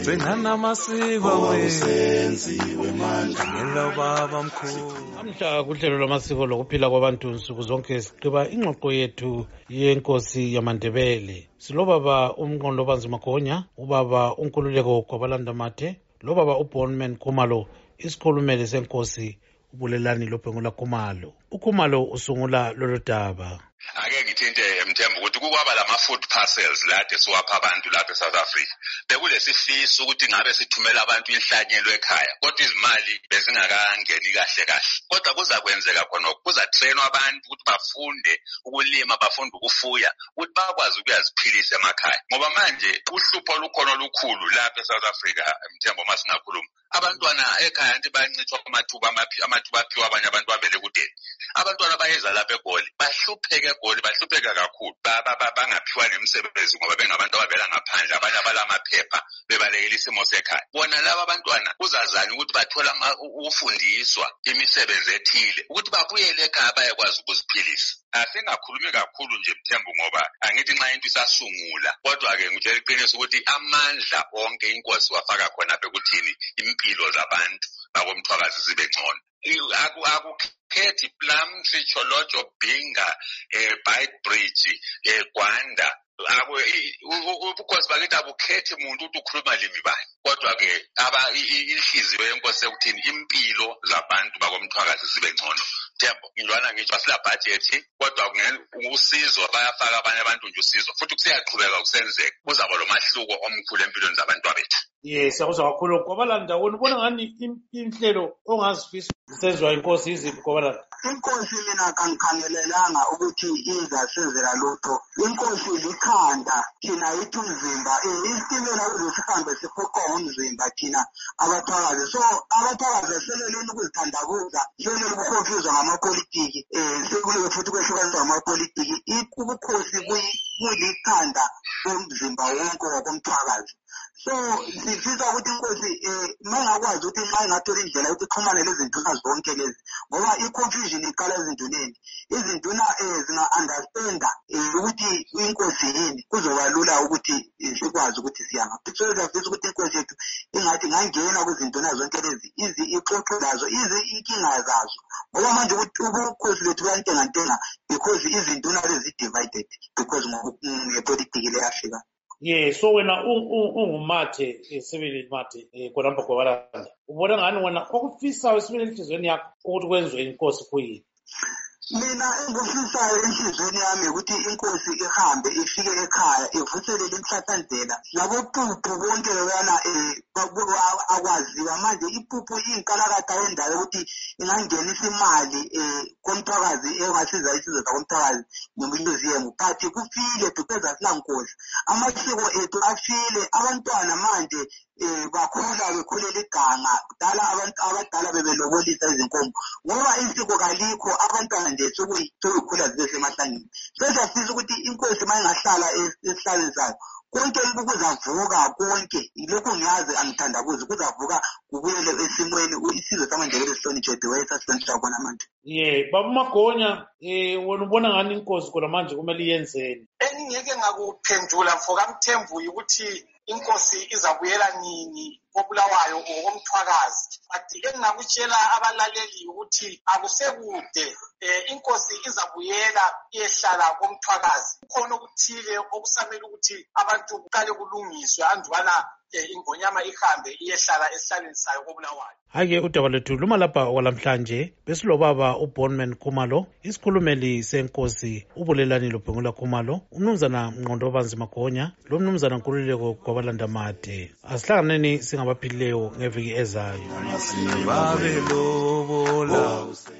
Gcinana amasiko wenziwe manje ngelo baba mkhulu. Amhla kuhlelo lwamasiko lokuphila kwabantu nsuku zonke siqhiba ingxoxo yethu yenkosi yamaNdebele. Silobaba uMnqondo Banzima Gonya, ubaba uNkululeko Gwabalandamathe, lobaba uBonman Khumalo, isikhulumeli senkosi ubulelani loBhengula Khumalo. uKhumalo usungula lolu daba. Ake ngithinte Mthembu ukuthi kukwaba lama food parcels lade siwapha abantu lapha eSouth Africa. Bekulesifiso ukuthi ngabe sithumela abantu inhlanyelo ekhaya. Kodwa izimali bezingakangeni kahle kahle. Kodwa kuzakwenzeka khona kuzatrainwa abantu ukuthi bafunde ukulima, bafunde ukufuya, ukuthi bakwazi ukuyaziphilisa emakhaya. Ngoba manje uhlupho lukhona olukhulu lapha eSouth Africa Mthembu masingakhuluma. Abantwana ekhaya anti bayancithwa amathuba aphiwa abanye abantu bavele kudeni. Abantwana bayeza lapha eGoli bahlupheke eGoli, bahlupheka kakhulu, bangaphiwa nemisebenzi ngoba bengabantu abavela ngaphandle, abanye abalamaphepha bebalekela isimo sekhaya. Bona laba abantwana kuzazana ukuthi bathola ukufundiswa imisebenzi ethile ukuthi babuyele ekhaya bayakwazi ukuziphilisa. Asingakhulumi kakhulu nje Mthembu ngoba angithi nxa into isasungula, kodwa-ke ngitshela iqiniso ukuthi amandla onke inkosi wafaka khona apha ekuthini impilo zabantu bakomthwakazi zibe ngcono. Akukhethi Plumtree, Tsholotsho, Bhinga, Beitbridge, Gwanda. Ubukhosi bakithi abukhethi umuntu ukuthi ukhuluma limi bani. Kodwa-ke inhliziyo yenkosi ekuthini impilo zabantu bakomthwakazi zibe ngcono. Thembo, ngilwana ngitsho asila budget, kodwa usizo bayafaka abanye abantu nje usizo. Futhi kusiyaqhubeka kusenzeka. Kuzaba lo mahluko omkhulu empilweni zabantu bethu. Siyakuzwa kakhulu Gwabalanda. Ubona ngani inhlelo ongazifisa zisenziwa inkosi iziphi Gwabalanda? Inkosi mina kangikhangelelanga ukuthi izasenzela lutho. Inkosi likhanda, thina yithi umzimba. Isitimela uzosihambe sifuqa umzimba thina abathakazi. So abathakazi seleleni ukuzithandabuza, seleleni ukukhonfuzwa ngamapolitiki, sekuleke futhi kwehlukaniswa ngamapolitiki. Ubukhosi bulikhanda bomzimba wonke wakomthakazi. So sifisa ukuthi inkosi mayingakwazi ukuthi nxa ingathola indlela yokuthi ixhumane lezinduna zonke lezi, ngoba i-confusion iqala ezinduneni. Izinduna zinga-understanda ukuthi inkosi yini, kuzoba lula ukuthi sikwazi ukuthi siyangaphi. So siyafisa ukuthi inkosi yethu ingathi ingangena kwizinduna zonke lezi, ixoxe lazo, inkinga zazo. Ngoba manje ubukhosi bethu buyantengantenga because izinduna lezi divided because ngepolitiki leyafika. So wena ungumathe Sibili Mathe khonapha Gwabalanda, ubona ngani wena okufisayo Sibili enhliziyweni yakho ukuthi kwenziwe inkosi kuyini? Mina engifisayo enhliziyweni yami ukuthi inkosi ihambe ifike ekhaya ivuselele imhlahlandlela laboPuphu bonke lana akwaziwa manje. iPuphu iyinkalakatha yendawo ukuthi ingangenisa imali komthwakazi engasiza isizwe sakomthwakazi nomuseum, but kufile because asilankosi. Amasiko ethu afile, abantwana manje bakhula bekhulela iganga. Kudala abantu abadala bebelobolisa izinkomo ngoba isiko kalikho, abantwana nje sokukhula zibe semahlangeni. Sesiyafisa ukuthi inkosi mayingahlala esihlalweni sayo konke kuzavuka konke. Lokho ngiyazi angithandabuzi, kuzavuka kubuyele esimweni isizwe samaNdebele sihlonitshwe the way sasihlonitshwa khona manje. Baba Magonya, wena ubona ngani inkosi khona manje kumele iyenzeni? Engingeke ngakuphendula mfokaMthembu ukuthi inkosi izabuyela nini koBulawayo okomthwakazi. But engingakutshela abalaleli ukuthi akusekude, inkosi izabuyela iyehlala komthwakazi. Kukhona okuthile okusamele ukuthi abantu kuqale kulungiswe andubana ingonyama ihambe iyehlala esihlalweni sayo koBulawayo. Ake udaba lethu luma lapha okwalamhlanje besilobaba uBonman Khumalo, isikhulumeli senkosi ubulelani loBhengula Khumalo, umnumzana Mnqondo Banzima Gonya, lo mnumzana Nkululeko Gwabalandamathe. Asihlanganeni singabaphilileyo ngeviki ezayo. Babelobola